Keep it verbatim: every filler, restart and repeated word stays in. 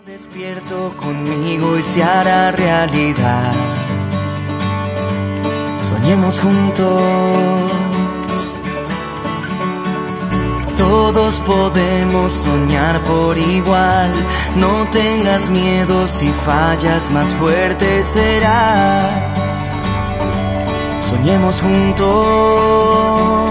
Despierto conmigo y se hará realidad. Soñemos juntos. Todos podemos soñar por igual. No tengas miedo, si fallas más fuerte serás. Soñemos juntos.